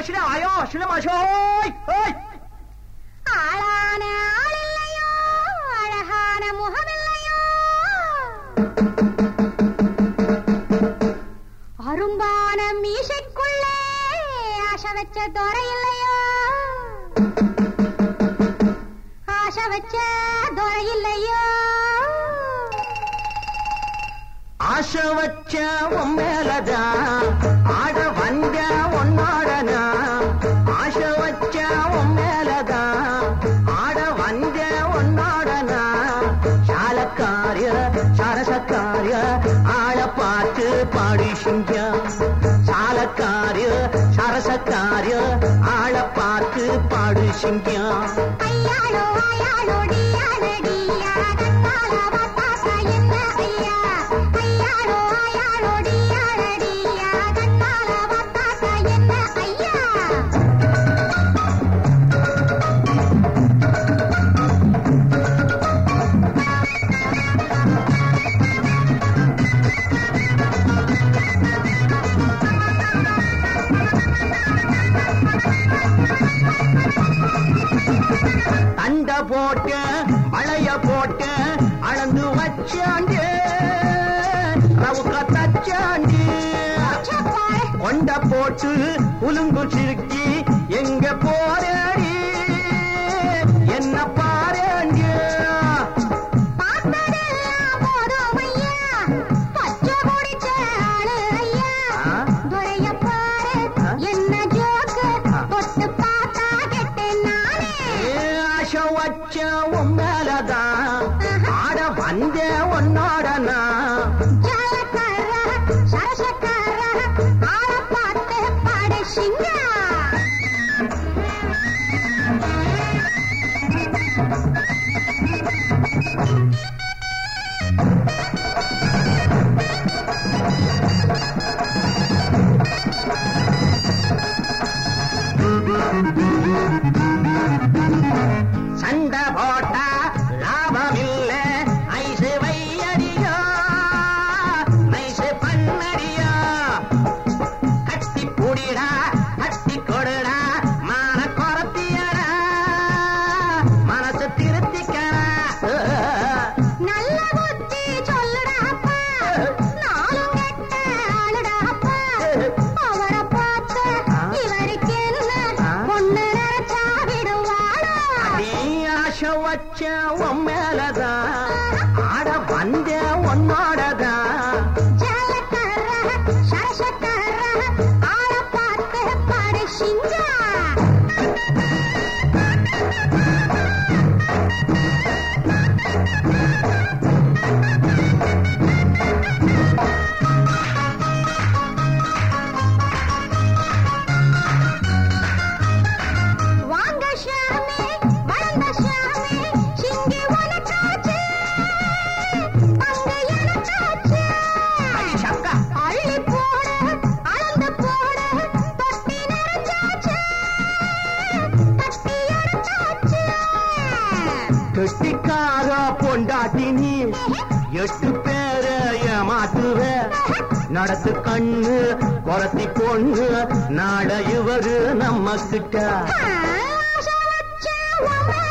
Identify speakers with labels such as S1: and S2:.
S1: 是哎呦，是那么说，
S2: ஆளான ஆளில்லையோ அழகான முகமில்லையோ அரும்பான மீசைக்குள்ளே ஆசை வச்ச துறை இல்லையோ ஆசை வச்ச துறை இல்லையோ
S1: ஆசை வச்ச உன் மேலதான் ஆட வந்த உன்னோடனா ஆசை வச்ச உன் மேலதான் ஆட வந்த உன்னோடனா சாலக்காரிய சரசக்காரிய ஆள பார்த்து பாடி சிங்கம் சாலக்காரிய சரசக்காரிய ஆள பார்த்து பாடு சிங்கம்
S2: ஐயாளோ ஐயாளோ டியானடியா கண்ணால வாத்தாச என்ன ஐயா ஐயாளோ ஐயாளோ டியானடியா கண்ணால வாத்தாச என்ன ஐயா
S1: தண்ட போட்டு மழைய போட்டு அளந்து வச்சாண்டு ரவுக்க தச்சாண்டு கொண்ட போட்டு உலுங்கு சிறுக்கி எங்க போறேடி என்ன பாருங்க
S2: பார்த்ததெல்லாம் போதும் ஐயா பச்சை குடிச்ச ஆளு ஐயா துரைய பாரு என்ன ஜோக்கு தொட்டு பார்த்தா கெட்டேன் நானே
S1: ஆசை வச்ச உன் மேலதான் ஆட வந்த உன்னோடனா
S2: ஜலக்கார சரசக்கார ஆள பார்த்து பாடு சிங்கா
S1: சண்டை போட்டா லாபம் இல்ல ஐசு வையடியோ நைசு பண்ணடியோ கட்டி புடிடா கட்டி கொடுடா மான குறத்தியடா மனசு திருத்திக்கடா
S2: நல்ல புத்தி சொல்லுடா அப்பா நாளும் கெட்ட ஆளுடா அப்பா அவரை பார்த்து இவருக்கு என்ன பொண்ணு நினைச்சா விடுவாளா
S1: நீ ஆசை வச்ச உன் மேலதான் ஆட வந்த உன்னோடதான்
S2: ஜலக்கார சரசக்கார ஆள பார்த்து பாடு சிங்கா வாங்க ஷாமி வளர்ந்த ஷாமி சிங்கி உனக்காச்சு பங்கு எனக்காச்சு
S1: சக்கா
S2: அள்ளி போடு அளந்து போடு தொட்டி நிறைஞ்சாச்சு தட்டி எடுத்தாச்சு
S1: கெட்டிக்கார பொண்டாட்டி நீ 8 பேர ஏமாத்துவ நடத்து கண்ணு குறத்தி பொண்ணு நாட இவரு நம்ம கிட்ட
S2: ஆசை வச்ச உன்